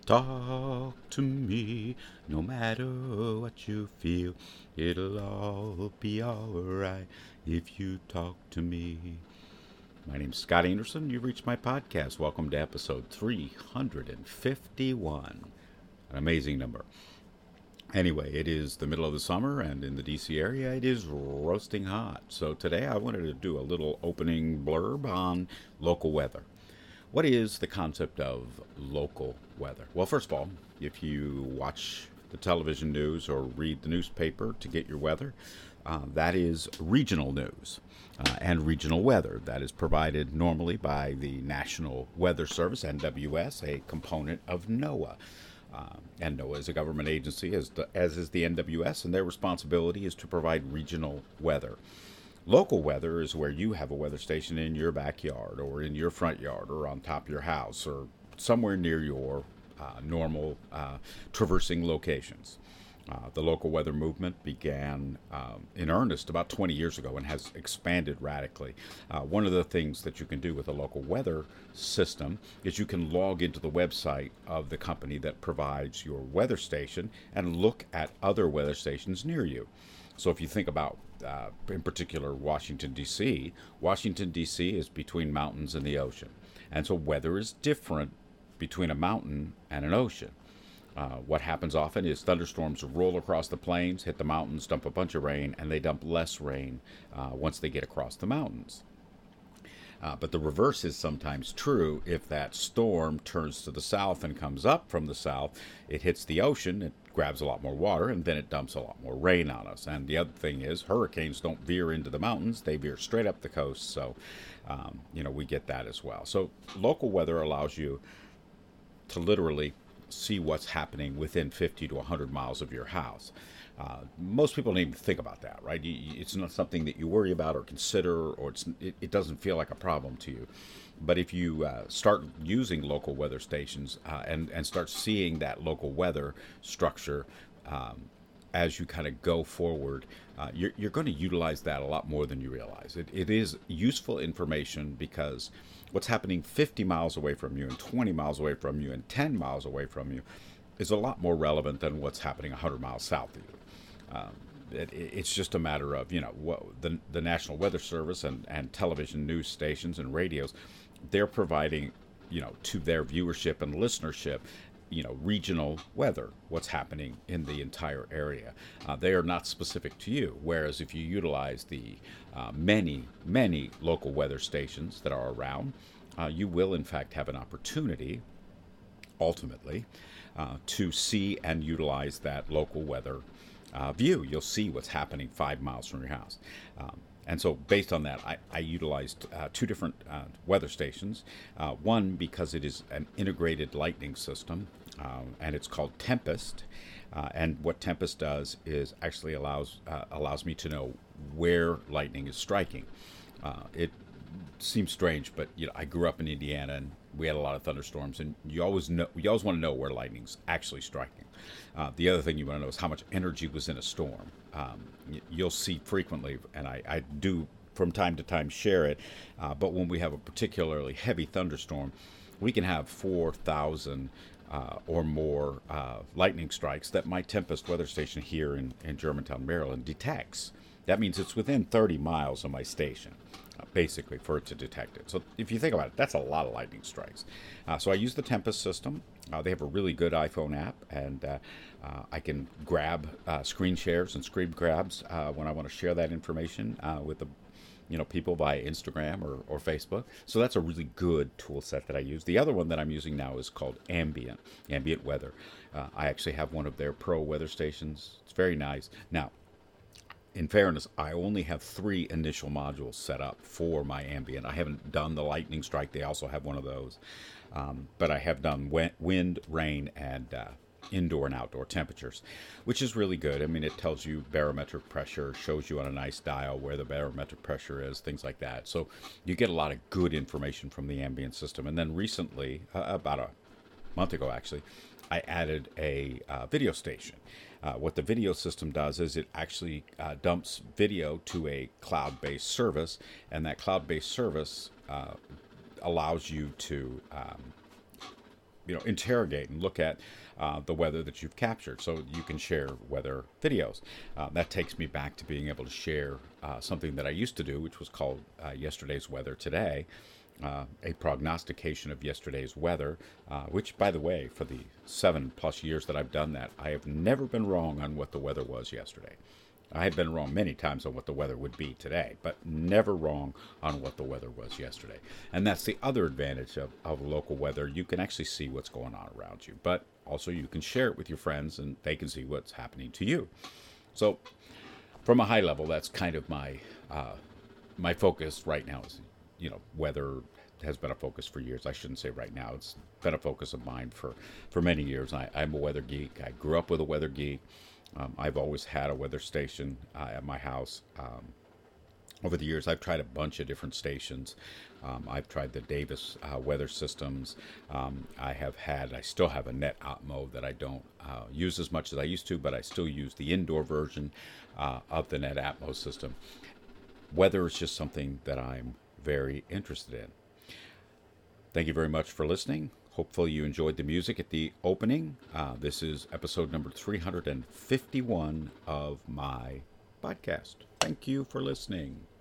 Talk to me, no matter what you feel. It'll all be alright if you talk to me. My name's Scott Anderson. You've reached my podcast. Welcome to episode 351. An amazing number. Anyway, it is the middle of the summer, and in the DC area, it is roasting hot. So today I wanted to do a little opening blurb on local weather. What is the concept of local weather? Well, first of all, if you watch the television news or read the newspaper to get your weather, that is regional news and regional weather. That is provided normally by the National Weather Service, NWS, a component of NOAA. And NOAA is a government agency, as is the NWS, and their responsibility is to provide regional weather. Local weather is where you have a weather station in your backyard or in your front yard or on top of your house or somewhere near your normal traversing locations. The local weather movement began in earnest about 20 years ago and has expanded radically. One of the things that you can do with a local weather system is you can log into the website of the company that provides your weather station and look at other weather stations near you. So if you think about, in particular, Washington, D.C., Washington, D.C. is between mountains and the ocean. And so weather is different between a mountain and an ocean. What happens often is thunderstorms roll across the plains, hit the mountains, dump a bunch of rain, and they dump less rain once they get across the mountains. But the reverse is sometimes true. If that storm turns to the south and comes up from the south, it hits the ocean, it grabs a lot more water, and then it dumps a lot more rain on us. And the other thing is, hurricanes don't veer into the mountains, they veer straight up the coast. So, we get that as well. So local weather allows you to literally see what's happening within 50 to 100 miles of your house. Most people don't even think about that, right? It's not something that you worry about or consider, or it doesn't feel like a problem to you. But if you start using local weather stations and start seeing that local weather structure as you kind of go forward, you're going to utilize that a lot more than you realize. It is useful information because what's happening 50 miles away from you and 20 miles away from you and 10 miles away from you is a lot more relevant than what's happening 100 miles south of you. It's just a matter of, what the National Weather Service and television news stations and radios, they're providing, to their viewership and listenership, regional weather, what's happening in the entire area. They are not specific to you. Whereas if you utilize the many local weather stations that are around, you will in fact have an opportunity, ultimately, to see and utilize that local weather view. You'll see what's happening 5 miles from your house. And so based on that, I utilized two different weather stations. One, because it is an integrated lightning system, and it's called Tempest. And what Tempest does is actually allows me to know where lightning is striking. It seems strange, but I grew up in Indiana, and we had a lot of thunderstorms, and you always want to know where lightning's actually striking. The other thing you want to know is how much energy was in a storm. You'll see frequently, and I do from time to time share it, but when we have a particularly heavy thunderstorm, we can have 4,000 or more lightning strikes that my Tempest weather station here in Germantown, Maryland detects. That means it's within 30 miles of my station, basically, for it to detect it. So if you think about it, that's a lot of lightning strikes. So I use the Tempest system. They have a really good iPhone app, and I can grab screen shares and screen grabs when I want to share that information with the people via Instagram or Facebook. So that's a really good tool set that I use. The other one that I'm using now is called Ambient Weather. I actually have one of their pro weather stations. It's very nice. Now, in fairness, I only have 3 initial modules set up for my ambient. I haven't done the lightning strike. They also have one of those. But I have done wind, rain, and indoor and outdoor temperatures, which is really good. I mean, it tells you barometric pressure, shows you on a nice dial where the barometric pressure is, things like that. So you get a lot of good information from the ambient system. And then recently, about a month ago actually, I added a video station. What the video system does is it actually dumps video to a cloud-based service, and that cloud-based service allows you to interrogate and look at the weather that you've captured, so you can share weather videos. That takes me back to being able to share something that I used to do, which was called Yesterday's Weather Today, a prognostication of yesterday's weather, which, by the way, for the 7+ years that I've done that, I have never been wrong on what the weather was yesterday. I had been wrong many times on what the weather would be today, but never wrong on what the weather was yesterday. And that's the other advantage of local weather. You can actually see what's going on around you, but also you can share it with your friends and they can see what's happening to you. So from a high level, that's kind of my focus right now is, weather has been a focus for years. I shouldn't say right now. It's been a focus of mine for many years. I'm a weather geek. I grew up with a weather geek. I've always had a weather station at my house. Over the years, I've tried a bunch of different stations. I've tried the Davis weather systems. I still have a Net Atmo that I don't use as much as I used to, but I still use the indoor version of the Net Atmo system. Weather is just something that I'm very interested in. Thank you very much for listening. Hopefully you enjoyed the music at the opening. This is episode number 351 of my podcast. Thank you for listening.